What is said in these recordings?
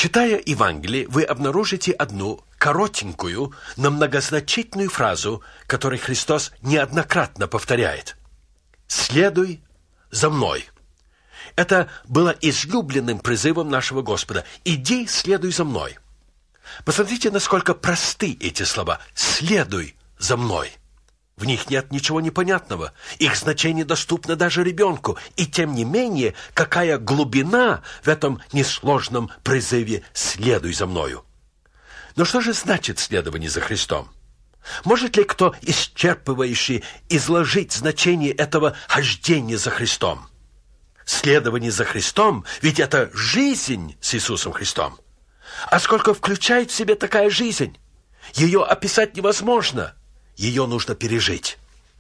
Читая Евангелие, вы обнаружите одну коротенькую, но многозначительную фразу, которую Христос неоднократно повторяет. «Следуй за мной». Это было излюбленным призывом нашего Господа. «Иди, следуй за мной». Посмотрите, насколько просты эти слова. «Следуй за мной». В них нет ничего непонятного. Их значение доступно даже ребенку. И тем не менее, какая глубина в этом несложном призыве «следуй за мною». Но что же значит следование за Христом? Может ли кто исчерпывающе изложить значение этого хождения за Христом? Следование за Христом, ведь это жизнь с Иисусом Христом. А сколько включает в себя такая жизнь? Ее описать невозможно. Ее нужно пережить.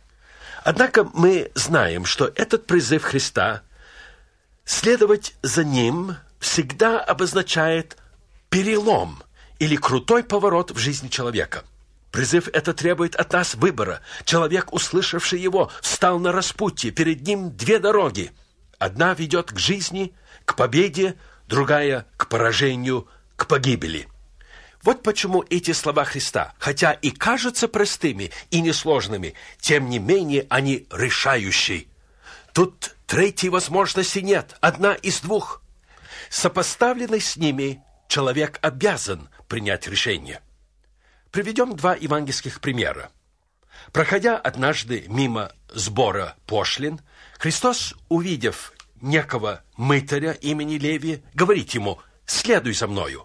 Однако мы знаем, что этот призыв Христа следовать за Ним всегда обозначает перелом или крутой поворот в жизни человека. Призыв это требует от нас выбора. Человек, услышавший его, встал на распутье. Перед ним две дороги. Одна ведет к жизни, к победе, другая к поражению, к погибели. Вот почему эти слова Христа, хотя и кажутся простыми и несложными, тем не менее они решающие. Тут третьей возможности нет, одна из двух. Сопоставленный с ними, человек обязан принять решение. Приведем два евангельских примера. Проходя однажды мимо сбора пошлин, Христос, увидев некого мытаря имени Левия, говорит ему: «Следуй за мною».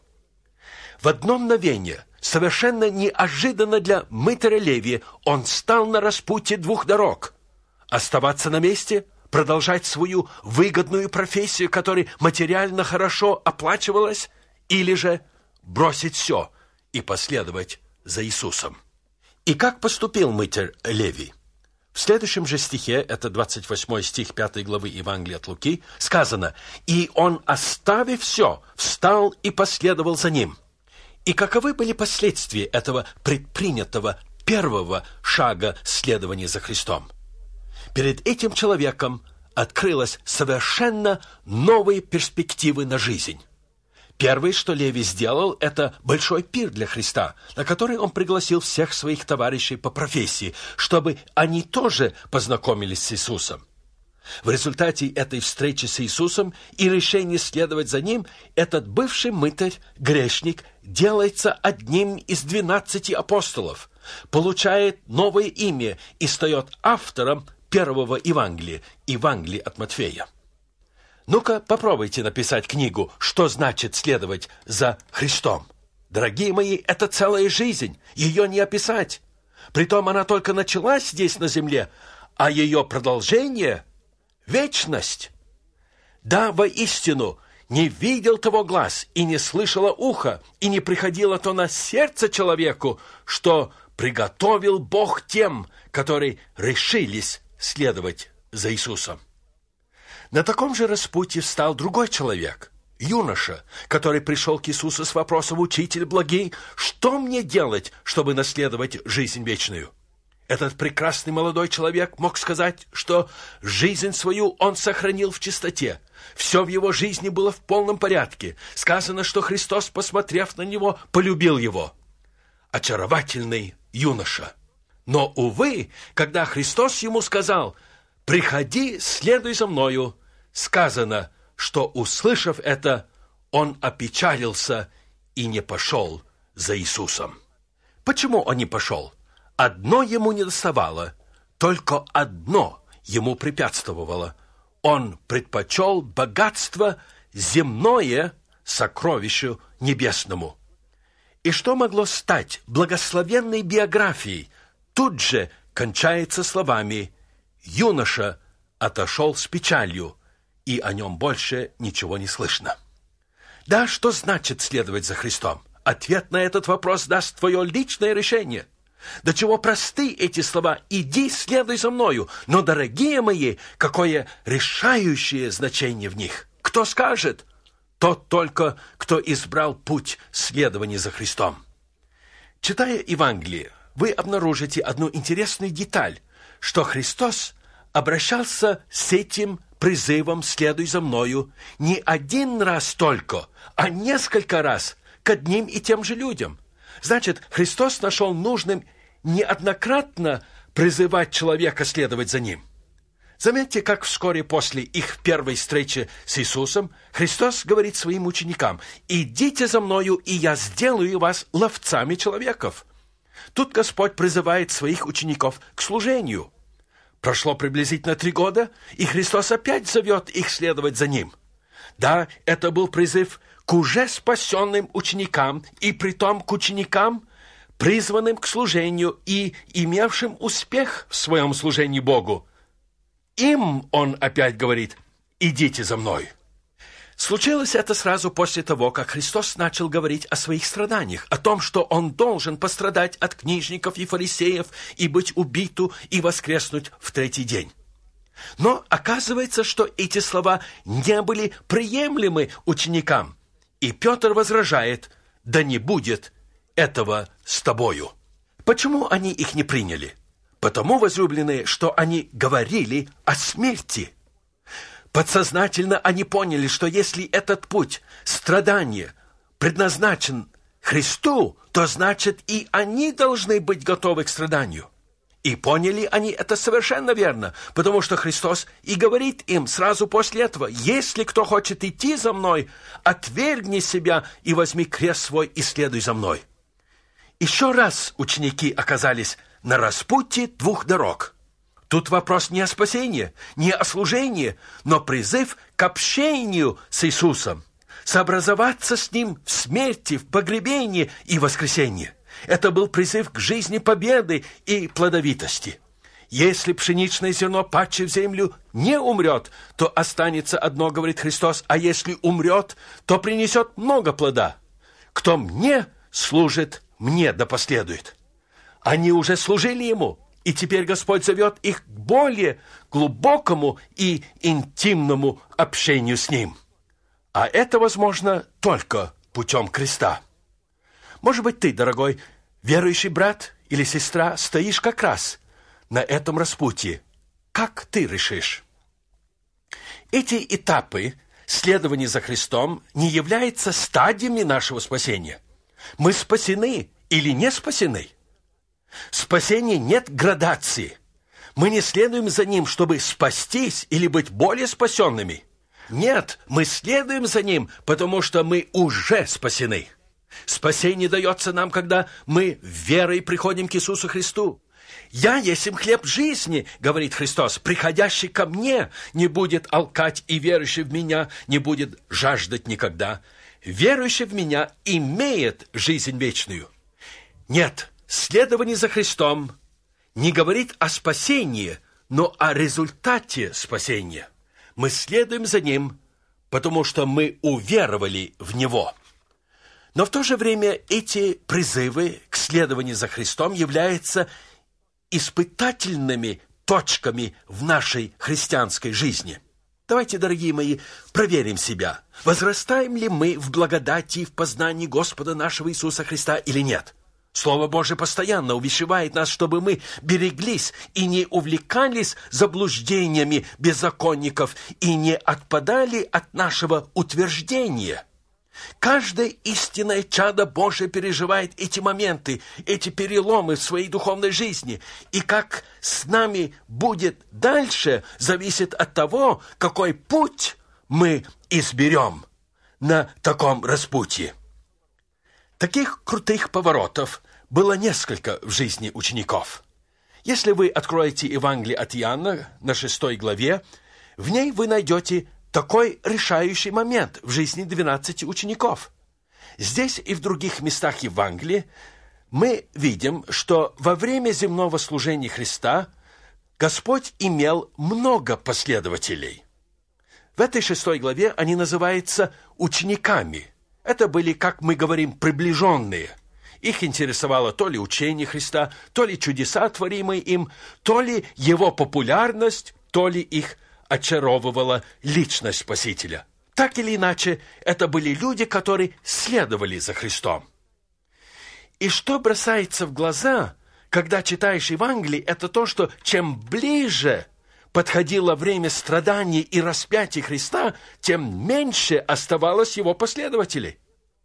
В одно мгновение, совершенно неожиданно для мытаря Левия, он стал на распутье двух дорог. Оставаться на месте, продолжать свою выгодную профессию, которая материально хорошо оплачивалась, или же бросить все и последовать за Иисусом. И как поступил мытарь Левий? В следующем же стихе, это 28 стих 5 главы Евангелия от Луки, сказано: «И он, оставив все, встал и последовал за ним». И каковы были последствия этого предпринятого первого шага следования за Христом? Перед этим человеком открылась совершенно новые перспективы на жизнь. Первое, что Левий сделал, это большой пир для Христа, на который он пригласил всех своих товарищей по профессии, чтобы они тоже познакомились с Иисусом. В результате этой встречи с Иисусом и решения следовать за Ним, этот бывший мытарь, грешник, делается одним из 12 апостолов, получает новое имя и стает автором первого Евангелия, Евангелия от Матфея. Ну-ка, попробуйте написать книгу «Что значит следовать за Христом». Дорогие мои, это целая жизнь, ее не описать. Притом она только началась здесь на земле, а ее продолжение – вечность. Да, воистину, не видел того глаз, и не слышало ухо, и не приходило то на сердце человеку, что приготовил Бог тем, которые решились следовать за Иисусом. На таком же распутье встал другой человек, юноша, который пришел к Иисусу с вопросом: «Учитель благий, что мне делать, чтобы наследовать жизнь вечную?» Этот прекрасный молодой человек мог сказать, что жизнь свою он сохранил в чистоте. Все в его жизни было в полном порядке. Сказано, что Христос, посмотрев на него, полюбил его. Очаровательный юноша. Но, увы, когда Христос ему сказал: «Приходи, следуй за мною», сказано, что, услышав это, он опечалился и не пошел за Иисусом. Почему он не пошел? Одно ему не доставало, только одно ему препятствовало. Он предпочел богатство земное сокровищу небесному. И что могло стать благословенной биографией, тут же кончается словами: «Юноша отошел с печалью, и о нем больше ничего не слышно». Да, что значит следовать за Христом? Ответ на этот вопрос даст твое личное решение. До чего просты эти слова: «Иди, следуй за мною». Но, дорогие мои, какое решающее значение в них! Кто скажет? Тот только, кто избрал путь следования за Христом. Читая Евангелие, вы обнаружите одну интересную деталь, что Христос обращался с этим призывом «следуй за мною» не один раз только, а несколько раз к одним и тем же людям. Значит, Христос нашел нужным неоднократно призывать человека следовать за Ним. Заметьте, как вскоре после их первой встречи с Иисусом Христос говорит своим ученикам: «Идите за мною, и я сделаю вас ловцами человеков». Тут Господь призывает своих учеников к служению. Прошло приблизительно 3 года, и Христос опять зовет их следовать за Ним. Да, это был призыв к уже спасенным ученикам, и притом к ученикам, призванным к служению и имевшим успех в своем служении Богу. Им Он опять говорит: «Идите за мной». Случилось это сразу после того, как Христос начал говорить о своих страданиях, о том, что Он должен пострадать от книжников и фарисеев и быть убиту и воскреснуть в 3-й день. Но оказывается, что эти слова не были приемлемы ученикам, и Петр возражает: «Да не будет этого с тобою». Почему они их не приняли? Потому, возлюбленные, что они говорили о смерти. Подсознательно они поняли, что если этот путь страдания предназначен Христу, то значит и они должны быть готовы к страданию. И поняли они это совершенно верно, потому что Христос и говорит им сразу после этого: «Если кто хочет идти за мной, отвергни себя и возьми крест свой и следуй за мной». Еще раз ученики оказались на распутье 2 дорог. Тут вопрос не о спасении, не о служении, но призыв к общению с Иисусом, сообразоваться с Ним в смерти, в погребении и воскресении. Это был призыв к жизни победы и плодовитости. Если пшеничное зерно, падшее в землю, не умрет, то останется одно, говорит Христос, а если умрет, то принесет много плода. Кто мне служит, мне да последует. Они уже служили Ему, и теперь Господь зовет их к более глубокому и интимному общению с Ним. А это возможно только путем креста. Может быть, ты, дорогой верующий брат или сестра, стоишь как раз на этом распутье. Как ты решишь? Эти этапы следования за Христом не являются стадиями нашего спасения. Мы спасены или не спасены? В спасении нет градации. Мы не следуем за Ним, чтобы спастись или быть более спасенными. Нет, мы следуем за Ним, потому что мы уже спасены. Спасение дается нам, когда мы верой приходим к Иисусу Христу. «Я есть хлеб жизни, — говорит Христос, — приходящий ко мне не будет алкать, и верующий в меня не будет жаждать никогда. Верующий в меня имеет жизнь вечную». Нет, следование за Христом не говорит о спасении, но о результате спасения. Мы следуем за Ним, потому что мы уверовали в Него. Но в то же время эти призывы к следованию за Христом являются испытательными точками в нашей христианской жизни. Давайте, дорогие мои, проверим себя. Возрастаем ли мы в благодати и в познании Господа нашего Иисуса Христа или нет? Слово Божие постоянно увещевает нас, чтобы мы береглись и не увлекались заблуждениями беззаконников и не отпадали от нашего утверждения. Каждое истинное чадо Божие переживает эти моменты, эти переломы в своей духовной жизни. И как с нами будет дальше, зависит от того, какой путь мы изберем на таком распутье. Таких крутых поворотов было несколько в жизни учеников. Если вы откроете Евангелие от Иоанна на 6 главе, в ней вы найдете такой решающий момент в жизни 12 учеников. Здесь и в других местах Евангелия мы видим, что во время земного служения Христа Господь имел много последователей. В этой 6 главе они называются учениками. Это были, как мы говорим, приближенные. Их интересовало то ли учение Христа, то ли чудеса, творимые им, то ли его популярность, то ли их очаровывала личность Спасителя. Так или иначе, это были люди, которые следовали за Христом. И что бросается в глаза, когда читаешь Евангелие, это то, что чем ближе подходило время страданий и распятия Христа, тем меньше оставалось его последователей.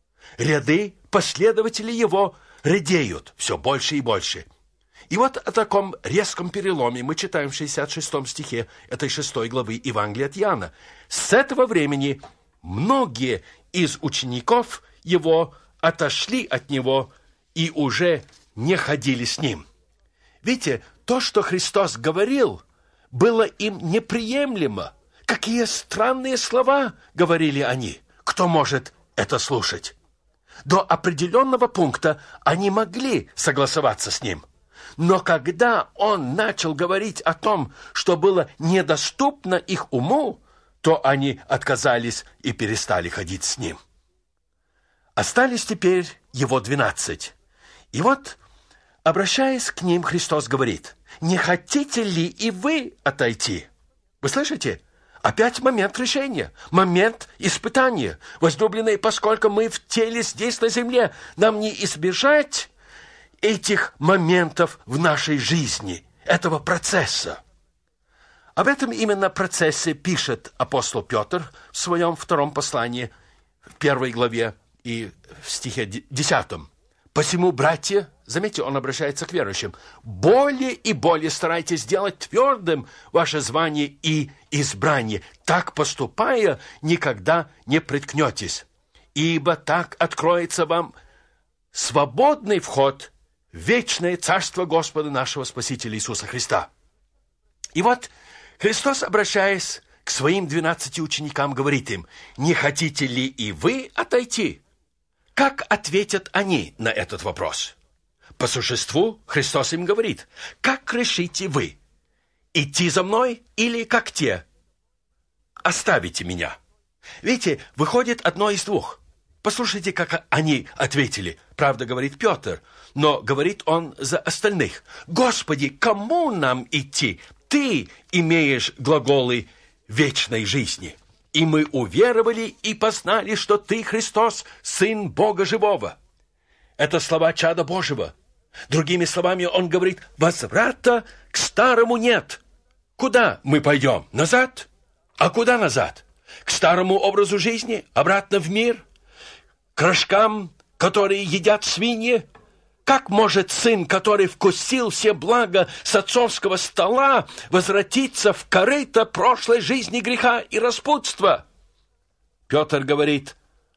Ряды последователей его редеют все больше и больше. И вот о таком резком переломе мы читаем в 66 стихе этой 6 главы Евангелия от Иоанна. С этого времени многие из учеников его отошли от него и уже не ходили с ним. Видите, то, что Христос говорил, было им неприемлемо. Какие странные слова говорили они. Кто может это слушать? До определенного пункта они могли согласоваться с ним. Но когда он начал говорить о том, что было недоступно их уму, то они отказались и перестали ходить с ним. Остались теперь его 12. И вот, обращаясь к ним, Христос говорит: «Не хотите ли и вы отойти?» Вы слышите? Опять момент решения, момент испытания. Возлюбленные, поскольку мы в теле здесь на земле, нам не избежать этих моментов в нашей жизни, этого процесса. Об этом именно процессе пишет апостол Петр в своем 2 послании, в 1 главе и в стихе 10. «Посему, братья», заметьте, он обращается к верующим, «более и более старайтесь сделать твердым ваше звание и избрание. Так поступая, никогда не приткнетесь. Ибо так откроется вам свободный вход в вечное царство Господа нашего Спасителя Иисуса Христа». И вот Христос, обращаясь к своим 12 ученикам, говорит им: «Не хотите ли и вы отойти?» Как ответят они на этот вопрос? По существу Христос им говорит: «Как решите вы? Идти за мной или как те? Оставите меня». Видите, выходит одно из двух. Послушайте, как они ответили. Правда, говорит Петр, но говорит он за остальных. «Господи, кому нам идти? Ты имеешь глаголы вечной жизни. И мы уверовали и познали, что Ты, Христос, Сын Бога Живого». Это слова чада Божьего. Другими словами, он говорит: возврата к старому нет. Куда мы пойдем? Назад? А куда назад? К старому образу жизни? Обратно в мир? К рожкам, которые едят свиньи? Как может сын, который вкусил все блага с отцовского стола, возвратиться в корыто прошлой жизни греха и распутства? Петр говорит: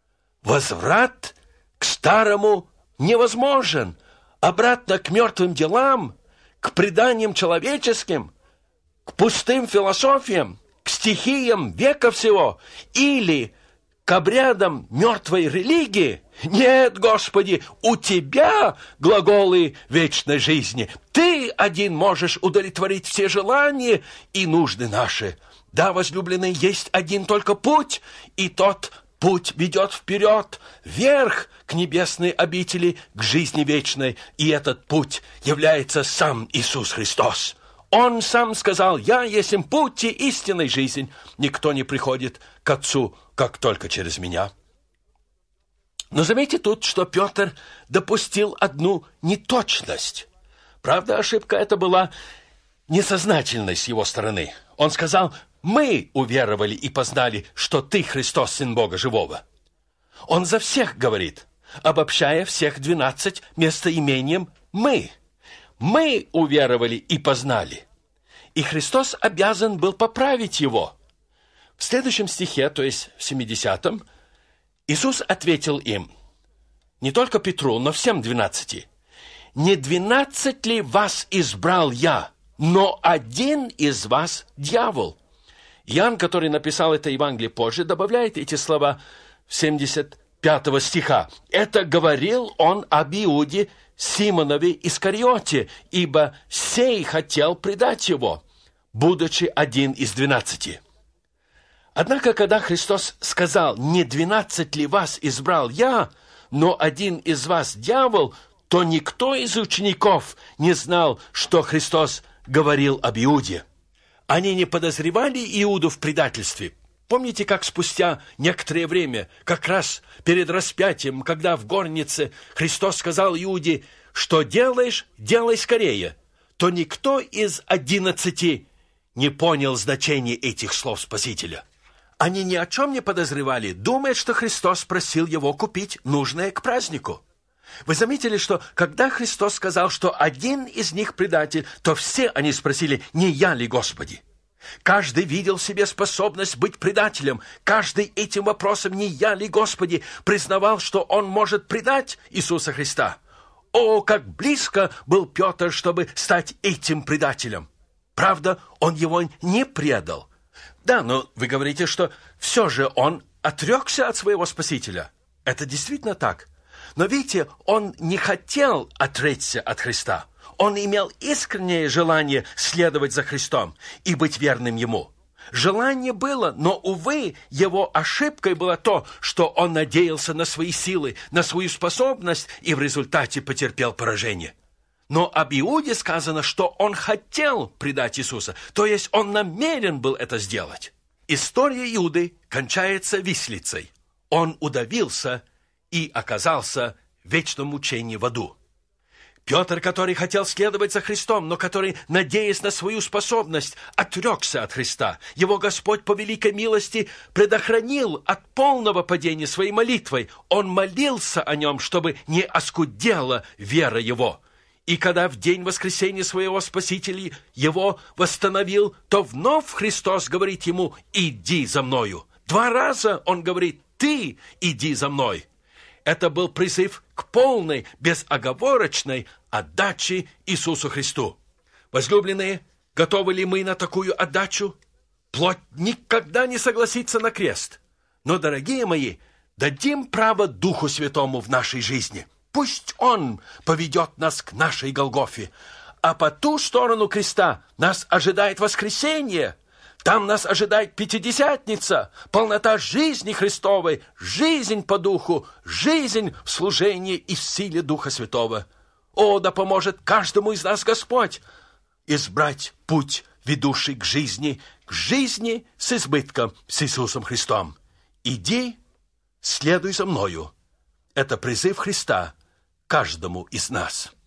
возврат к старому невозможен. Обратно к мертвым делам, к преданиям человеческим, к пустым философиям, к стихиям века всего или к обрядам мертвой религии? Нет, Господи, у Тебя глаголы вечной жизни. Ты один можешь удовлетворить все желания и нужды наши. Да, возлюбленные, есть один только путь, и тот путь ведет вперед, вверх, к небесной обители, к жизни вечной. И этот путь является сам Иисус Христос. Он сам сказал: «Я есть путь и истинной жизнь. Никто не приходит к Отцу, как только через меня». Но заметьте тут, что Петр допустил одну неточность. Правда, ошибка эта была несознательной с его стороны. Он сказал: «Мы уверовали и познали, что Ты, Христос, Сын Бога Живого». Он за всех говорит, обобщая всех 12 местоимением «мы». Мы уверовали и познали. И Христос обязан был поправить его. В следующем стихе, то есть в 70-м, Иисус ответил им, не только Петру, но всем 12: «Не 12 ли вас избрал я, но один из вас дьявол?» Иоанн, который написал это Евангелие позже, добавляет эти слова в 75 стиха. «Это говорил он об Иуде Симонове Искариоте, ибо сей хотел предать его, будучи один из 12». Однако, когда Христос сказал: «Не 12 ли вас избрал я, но один из вас дьявол», то никто из учеников не знал, что Христос говорил об Иуде. Они не подозревали Иуду в предательстве. Помните, как спустя некоторое время, как раз перед распятием, когда в горнице Христос сказал Иуде: «Что делаешь, делай скорее», то никто из 11 не понял значение этих слов Спасителя. Они ни о чем не подозревали, думая, что Христос просил его купить нужное к празднику. Вы заметили, что когда Христос сказал, что один из них предатель, то все они спросили, не я ли, Господи? Каждый видел в себе способность быть предателем. Каждый этим вопросом, не я ли, Господи, признавал, что он может предать Иисуса Христа. О, как близко был Петр, чтобы стать этим предателем! Правда, он его не предал. Да, но вы говорите, что все же он отрекся от своего Спасителя. Это действительно так. Но видите, он не хотел отречься от Христа. Он имел искреннее желание следовать за Христом и быть верным Ему. Желание было, но, увы, его ошибкой было то, что он надеялся на свои силы, на свою способность и в результате потерпел поражение. Но об Иуде сказано, что он хотел предать Иисуса, то есть он намерен был это сделать. История Иуды кончается виселицей. Он удавился и оказался в вечном мучении в аду. Петр, который хотел следовать за Христом, но который, надеясь на свою способность, отрекся от Христа. Его Господь по великой милости предохранил от полного падения своей молитвой. Он молился о нем, чтобы не оскудела вера его. И когда в день воскресения своего Спасителя его восстановил, то вновь Христос говорит ему: «Иди за мною». 2 раза он говорит: «Ты иди за мной». Это был призыв к полной, безоговорочной отдаче Иисусу Христу. Возлюбленные, готовы ли мы на такую отдачу? Плоть никогда не согласится на крест. Но, дорогие мои, дадим право Духу Святому в нашей жизни. Пусть Он поведет нас к нашей Голгофе. А по ту сторону креста нас ожидает воскресение. Там нас ожидает Пятидесятница, полнота жизни Христовой, жизнь по Духу, жизнь в служении и в силе Духа Святого. О, да поможет каждому из нас Господь избрать путь, ведущий к жизни с избытком, с Иисусом Христом. Иди, следуй за мною. Это призыв Христа каждому из нас.